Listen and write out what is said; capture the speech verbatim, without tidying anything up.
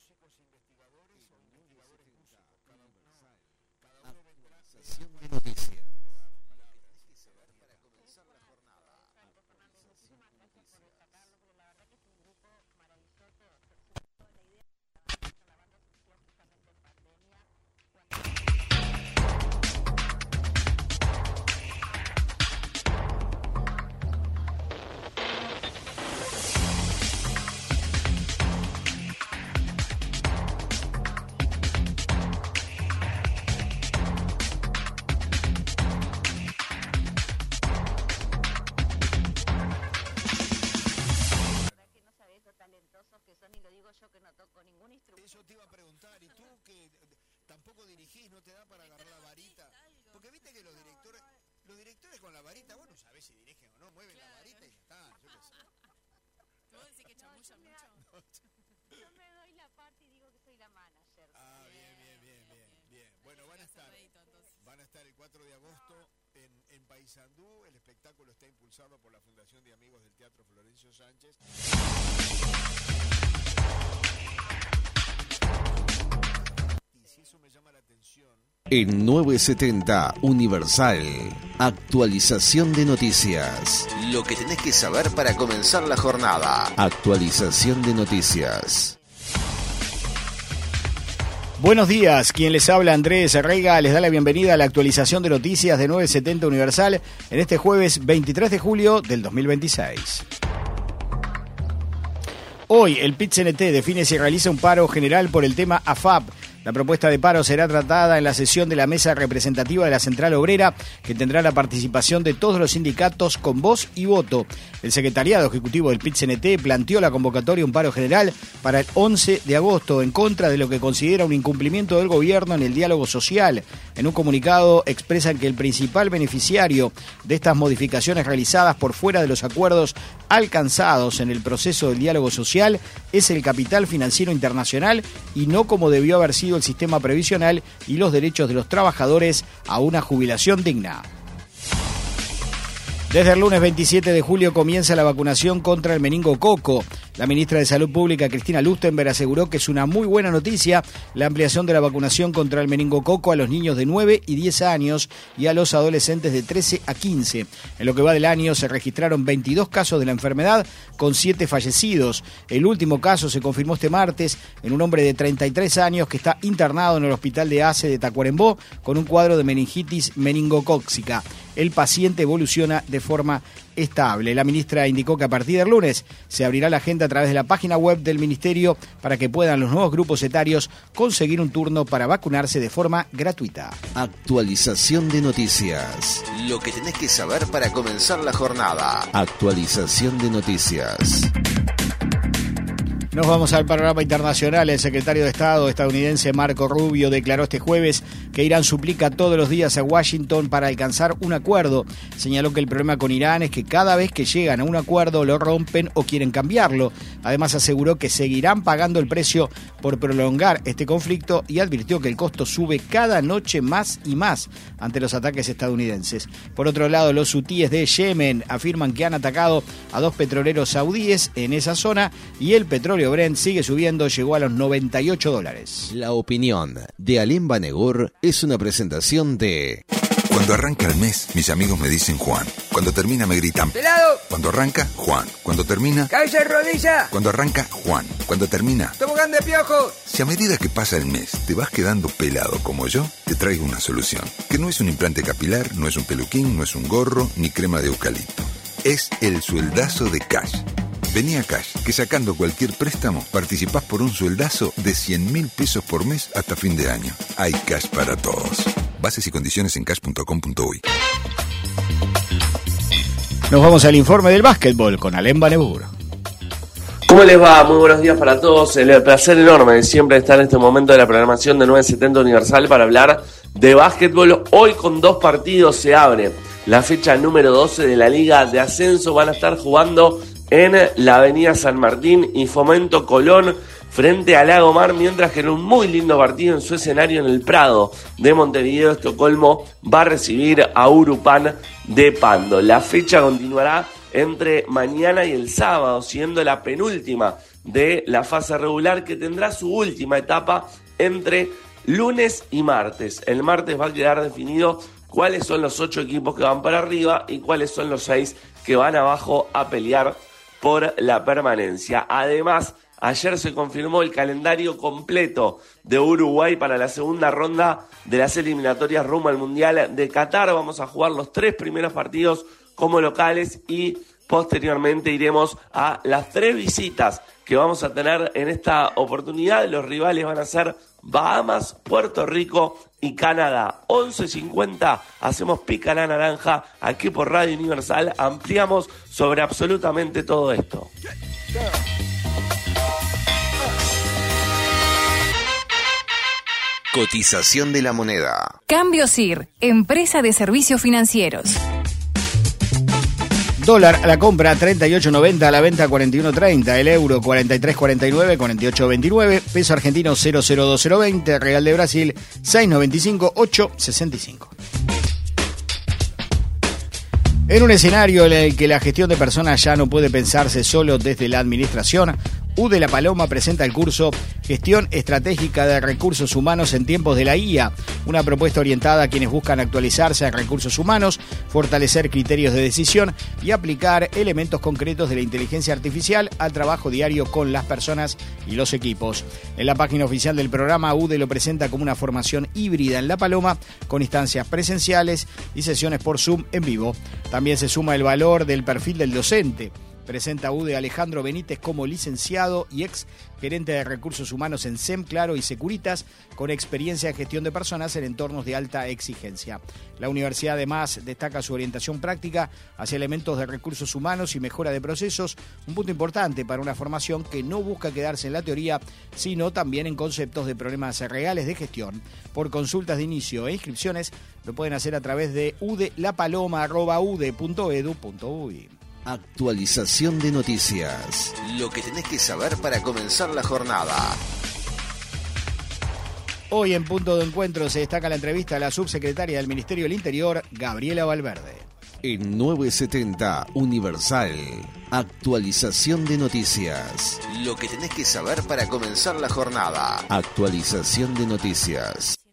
Actualización de noticias. Eso te iba a preguntar, y tú que tampoco dirigís, ¿no te da para agarrar la varita? Porque viste que los directores, los directores con la varita, vos no sabés si dirigen o no, mueven la varita y ya está, yo qué sé. ¿Vos decís que chamullan mucho? Yo me doy la parte y digo que soy la manager. Ah, bien, bien, bien, bien, bien. Bueno, van a estar, van a estar el cuatro de agosto en, en Paysandú. El espectáculo está impulsado por la Fundación de Amigos del Teatro Florencio Sánchez. Eso me llama la atención. En novecientos setenta Universal, actualización de noticias. Lo que tenés que saber para comenzar la jornada. Actualización de noticias. Buenos días, quien les habla Andrés Rega les da la bienvenida a la actualización de noticias de novecientos setenta Universal en este jueves veintitrés de julio del dos mil veintiséis. Hoy el P I T C N T define si realiza un paro general por el tema A F A P. La propuesta de paro será tratada en la sesión de la mesa representativa de la Central Obrera, que tendrá la participación de todos los sindicatos con voz y voto. El secretariado ejecutivo del P I T C N T planteó la convocatoria a un paro general para el once de agosto en contra de lo que considera un incumplimiento del gobierno en el diálogo social. En un comunicado expresan que el principal beneficiario de estas modificaciones realizadas por fuera de los acuerdos alcanzados en el proceso del diálogo social es el capital financiero internacional y no como debió haber sido el sistema previsional y los derechos de los trabajadores a una jubilación digna. Desde el lunes veintisiete de julio comienza la vacunación contra el meningococo. La ministra de Salud Pública, Cristina Lustenberg, aseguró que es una muy buena noticia la ampliación de la vacunación contra el meningococo a los niños de nueve y diez años y a los adolescentes de trece a quince. En lo que va del año se registraron veintidós casos de la enfermedad con siete fallecidos. El último caso se confirmó este martes en un hombre de treinta y tres años que está internado en el hospital de A C E de Tacuarembó con un cuadro de meningitis meningocócica. El paciente evoluciona de forma estable. La ministra indicó que a partir del lunes se abrirá la agenda a través de la página web del ministerio para que puedan los nuevos grupos etarios conseguir un turno para vacunarse de forma gratuita. Actualización de noticias. Lo que tenés que saber para comenzar la jornada. Actualización de noticias. Nos vamos al panorama internacional. El secretario de Estado estadounidense Marco Rubio declaró este jueves que Irán suplica todos los días a Washington para alcanzar un acuerdo. Señaló que el problema con Irán es que cada vez que llegan a un acuerdo lo rompen o quieren cambiarlo. Además aseguró que seguirán pagando el precio por prolongar este conflicto y advirtió que el costo sube cada noche más y más ante los ataques estadounidenses. Por otro lado, los hutíes de Yemen afirman que han atacado a dos petroleros saudíes en esa zona y el petróleo Brent sigue subiendo, llegó a los noventa y ocho dólares. La opinión de Alem Banegur es una presentación de... Cuando arranca el mes, mis amigos me dicen Juan. Cuando termina me gritan ¡Pelado! Cuando arranca, Juan. Cuando termina... ¡Cabeza y rodilla! Cuando arranca, Juan. Cuando termina... ¡Tobogán de piojo! Si a medida que pasa el mes te vas quedando pelado como yo, te traigo una solución. Que no es un implante capilar, no es un peluquín, no es un gorro, ni crema de eucalipto. Es el sueldazo de Cash. Vení a Cash, que sacando cualquier préstamo participás por un sueldazo de cien mil pesos por mes hasta fin de año. Hay Cash para todos. Bases y condiciones en cash punto com punto uy. Nos vamos al informe del básquetbol con Alem Banegur. ¿Cómo les va? Muy buenos días para todos. El placer enorme de siempre estar en este momento de la programación de novecientos setenta Universal para hablar de básquetbol. Hoy con dos partidos se abre la fecha número doce de la Liga de Ascenso. Van a estar jugando en la Avenida San Martín y Fomento Colón frente a Lagomar, mientras que en un muy lindo partido en su escenario en el Prado de Montevideo, Estocolmo va a recibir a Urupán de Pando. La fecha continuará entre mañana y el sábado, siendo la penúltima de la fase regular, que tendrá su última etapa entre lunes y martes. El martes va a quedar definido cuáles son los ocho equipos que van para arriba y cuáles son los seis que van abajo a pelear por la permanencia. Además, ayer se confirmó el calendario completo de Uruguay para la segunda ronda de las eliminatorias rumbo al Mundial de Qatar. Vamos a jugar los tres primeros partidos como locales y posteriormente iremos a las tres visitas que vamos a tener en esta oportunidad. Los rivales van a ser Bahamas, Puerto Rico y Canadá. once cincuenta, hacemos pica la naranja aquí por Radio Universal. Ampliamos sobre absolutamente todo esto. Cotización de la moneda. Cambio S I R, empresa de servicios financieros. Dólar a la compra treinta y ocho noventa, a la venta cuarenta y uno treinta, el euro cuarenta y tres cuarenta y nueve, cuarenta y ocho veintinueve, peso argentino cero cero dos cero veinte, real de Brasil seis noventa y cinco, ocho sesenta y cinco. En un escenario en el que la gestión de personas ya no puede pensarse solo desde la administración, U D E La Paloma presenta el curso Gestión Estratégica de Recursos Humanos en tiempos de la I A, una propuesta orientada a quienes buscan actualizarse en recursos humanos, fortalecer criterios de decisión y aplicar elementos concretos de la inteligencia artificial al trabajo diario con las personas y los equipos. En la página oficial del programa, U D E lo presenta como una formación híbrida en La Paloma, con instancias presenciales y sesiones por Zoom en vivo. También se suma el valor del perfil del docente. Presenta U D E Alejandro Benítez como licenciado y ex gerente de recursos humanos en SEM, Claro y Securitas, con experiencia en gestión de personas en entornos de alta exigencia. La universidad además destaca su orientación práctica hacia elementos de recursos humanos y mejora de procesos, un punto importante para una formación que no busca quedarse en la teoría, sino también en conceptos de problemas reales de gestión. Por consultas de inicio e inscripciones lo pueden hacer a través de udelapaloma arroba ude punto edu punto uy. Actualización de noticias. Lo que tenés que saber para comenzar la jornada. Hoy en Punto de Encuentro se destaca la entrevista a la subsecretaria del Ministerio del Interior, Gabriela Valverde. En novecientos setenta Universal. Actualización de noticias. Lo que tenés que saber para comenzar la jornada. Actualización de noticias.